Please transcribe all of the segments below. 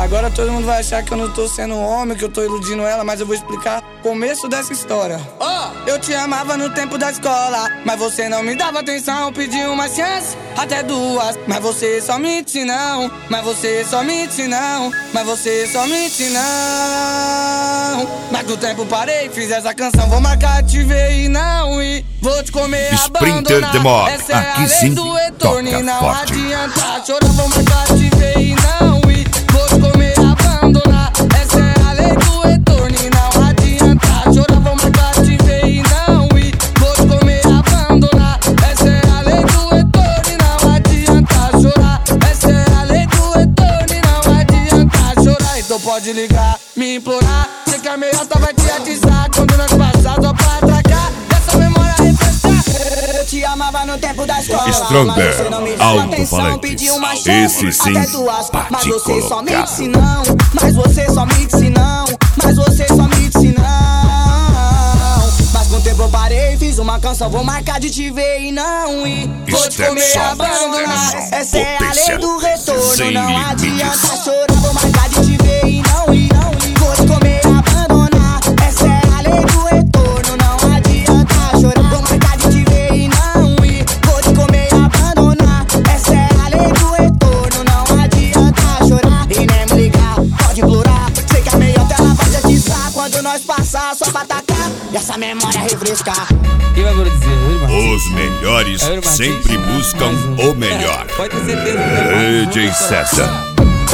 Agora todo mundo vai achar que eu não tô sendo homem, que eu tô iludindo ela, mas eu vou explicar o começo dessa história. Eu te amava no tempo da escola, mas você não me dava atenção. Pedi uma chance, até duas, mas você só mente não. Mas você só mente não. Mas você só mente não. Mas com o tempo parei, fiz essa canção. Vou marcar, te ver e não ir. Vou te comer, Sprinter abandonar. The Mob, Essa é a aqui lei sim, do retorno e toca não forte. adianta chorar. Vou marcar, te ver e não ir. Vou te comer, abandonar. Essa é a lei do retorno e não adianta chorar. Vou marcar, te ver e não ir. Vou te comer, abandonar. Essa é a lei do retorno e não adianta chorar. Essa é a lei do retorno e não adianta chorar. Então pode ligar, me implorar. Sei que a meiota vai te atizar quando nós passar só pra atracar. Essa memória refrescar. Eu te amava no tempo da escola, Stronger, mas você não me dava atenção. alto-falantes. Pedi uma chance, Esse sim, até duas, mas você só me colocado. disse não. Mas você só me disse não. Mas você só me disse não. Mas com o tempo eu parei, fiz uma canção. Vou marcar de te ver e não ir. Vou te comer, abandonar. Essa é a lei do retorno, sem não limites. adianta chorar. Vou marcar de te ver e não ir. Vou te comer, abandonar. Essa é a lei do retorno, não adianta chorar. Vou marcar de te ver e não ir. Vou te comer, abandonar. Essa é a lei do retorno, não adianta chorar. E nem me ligar, pode implorar. Sei que a meiota ela vai te atizar quando nós passar só pra atacar. E essa memória refrescar. Quem vai dizer? Os melhores sempre buscam o melhor. Pode ter certeza. Né? DJ César.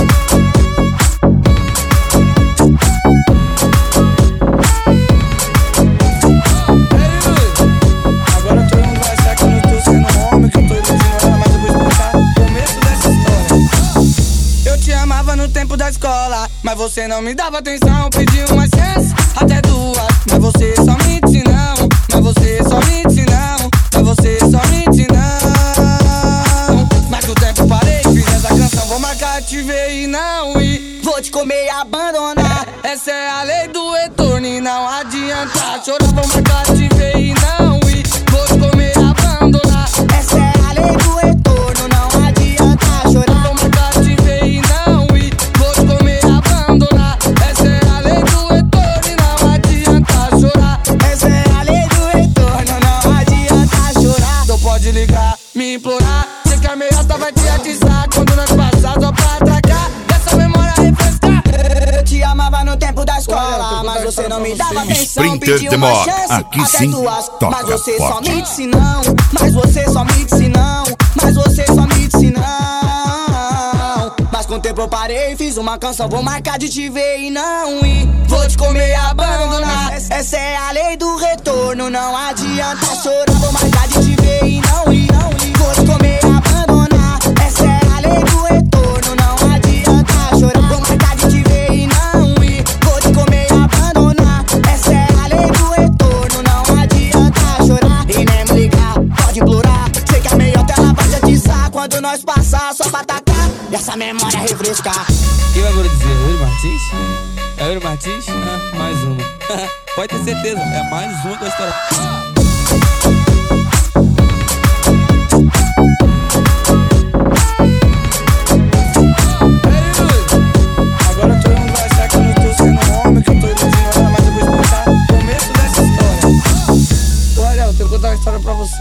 Agora todo mundo vai achar que eu não tô sendo homem, que eu tô iludindo ela, mas eu vou explicar o começo dessa história. Eu te amava no tempo da escola, mas você não me dava atenção. Pedi uma chance, até duas, mas você só mente não. Mas você só mente não. Mas você só mente não. Mas com o tempo parei, fiz essa canção. Vou marcar, te ver e não ir. Vou te comer e abandonar. Essa é a lei do retorno e não adianta chorar. Vou marcar, te ver e não ir. Vou te comer e abandonar. Essa é a lei do retorno, não adianta chorar. Vou marcar, te ver e não ir. Vou te comer e abandonar. Essa é a lei do retorno e não adianta chorar. Essa é a lei do retorno, não adianta chorar. Então pode ligar, me implorar. Sei que a meiota vai te atizar quando nós passar só pra atracar. Essa memória refrescar. Eu te amava no tempo da escola, mas você não me dava atenção. Sprinter Pedi The uma Mob, chance, aqui até sim, duas, toca mas você só forte. me disse não. Mas você só me disse não. Mas você só me disse não. Mas com o tempo eu parei, fiz uma canção. Vou marcar de te ver e não ir. Vou te comer e abandonar. Essa é a lei do retorno, não adianta chorar. Vou marcar de te ver e não ir. Vou te comer e abandonar. Essa é a lei do retorno, não adianta chorar. Vou marcar de te ver e não ir. Vou te comer e abandonar. Essa é a lei do retorno, não adianta chorar. E nem me ligar, pode implorar. Sei que a meiota ela vai te atizar quando nós passar só pra atacar. E essa memória refrescar. Quem vai dizer? Yuri Martins? É Yuri Martins? Ah, mais uma. Pode ter certeza, é mais uma com a história.